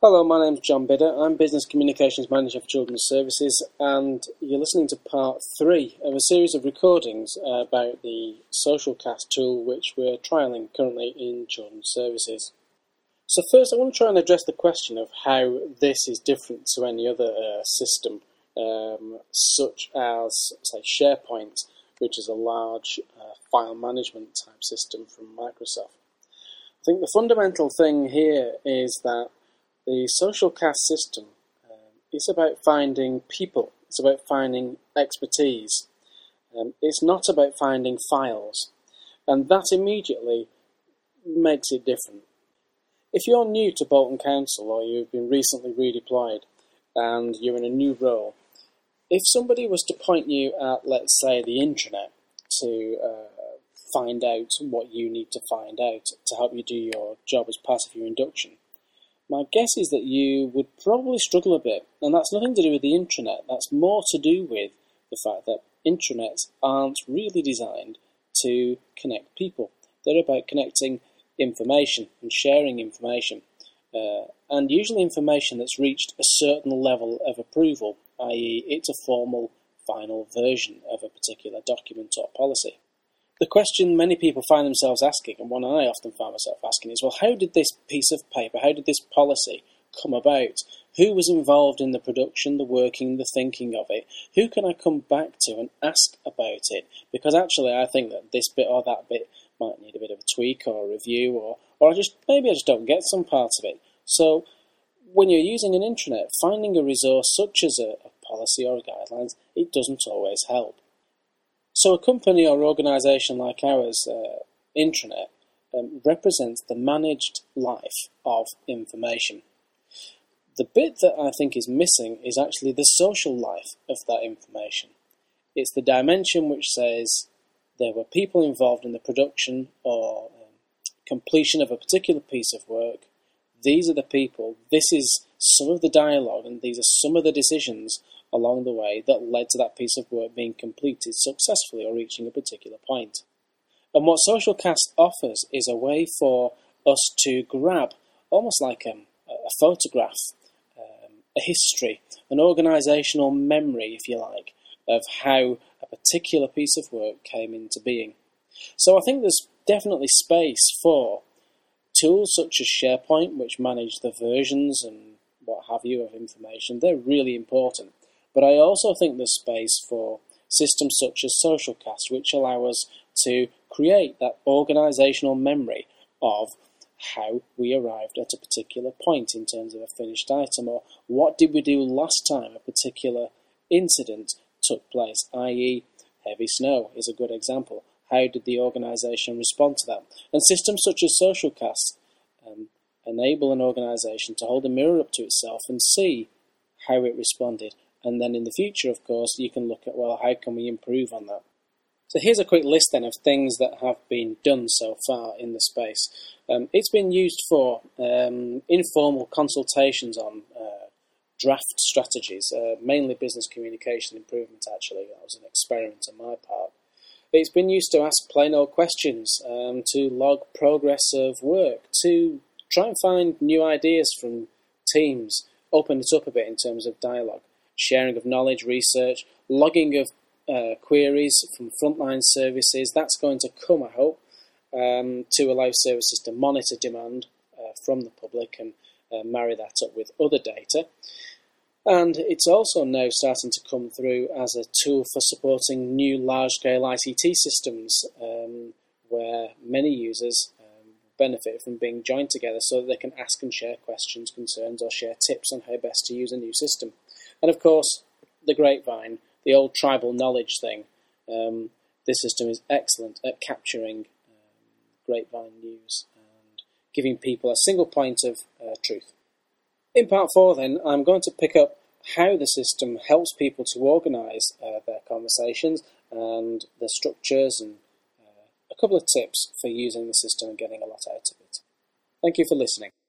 Hello, my name's John Bidder. I'm Business Communications Manager for Children's Services, and you're listening to part 3 of a series of recordings about the Socialcast tool which we're trialling currently in Children's Services. So first I want to try and address the question of how this is different to any other system, such as, say, SharePoint, which is a large file management type system from Microsoft. I think the fundamental thing here is that the Socialcast system is about finding people, it's about finding expertise, it's not about finding files, and that immediately makes it different. If you're new to Bolton Council or you've been recently redeployed and you're in a new role, if somebody was to point you at, let's say, the intranet to find out what you need to find out to help you do your job as part of your induction, my guess is that you would probably struggle a bit, and that's nothing to do with the intranet. That's more to do with the fact that intranets aren't really designed to connect people. They're about connecting information and sharing information, and usually information that's reached a certain level of approval, i.e. it's a formal final version of a particular document or policy. The question many people find themselves asking, and one I often find myself asking, is, well, how did this piece of paper, how did this policy come about? Who was involved in the production, the working, the thinking of it? Who can I come back to and ask about it? Because actually I think that this bit or that bit might need a bit of a tweak or a review, or maybe I just don't get some parts of it. So when you're using an intranet, finding a resource such as a policy or a guidelines, it doesn't always help. So a company or organisation like ours, intranet, represents the managed life of information. The bit that I think is missing is actually the social life of that information. It's the dimension which says there were people involved in the production or completion of a particular piece of work. These are the people, this is some of the dialogue, and these are some of the decisions along the way that led to that piece of work being completed successfully or reaching a particular point. And what Socialcast offers is a way for us to grab, almost like a photograph, a history, an organisational memory, if you like, of how a particular piece of work came into being. So I think there's definitely space for tools such as SharePoint, which manage the versions and what have you of information. They're really important. But I also think there's space for systems such as Socialcast, which allow us to create that organisational memory of how we arrived at a particular point in terms of a finished item, or what did we do last time a particular incident took place, i.e. heavy snow is a good example. How did the organisation respond to that? And systems such as Socialcast enable an organisation to hold a mirror up to itself and see how it responded. And then in the future, of course, you can look at, well, how can we improve on that? So here's a quick list then of things that have been done so far in the space. It's been used for informal consultations on draft strategies, mainly business communication improvement, actually. That was an experiment on my part. It's been used to ask plain old questions, to log progress of work, to try and find new ideas from teams, open it up a bit in terms of dialogue. Sharing of knowledge, research, logging of queries from frontline services. That's going to come, I hope, to allow services to monitor demand from the public and marry that up with other data. And it's also now starting to come through as a tool for supporting new large-scale ICT systems where many users benefit from being joined together so that they can ask and share questions, concerns, or share tips on how best to use a new system. And of course, the grapevine, the old tribal knowledge thing. This system is excellent at capturing grapevine news and giving people a single point of truth. In part 4 then, I'm going to pick up how the system helps people to organise their conversations and the structures, and a couple of tips for using the system and getting a lot out of it. Thank you for listening.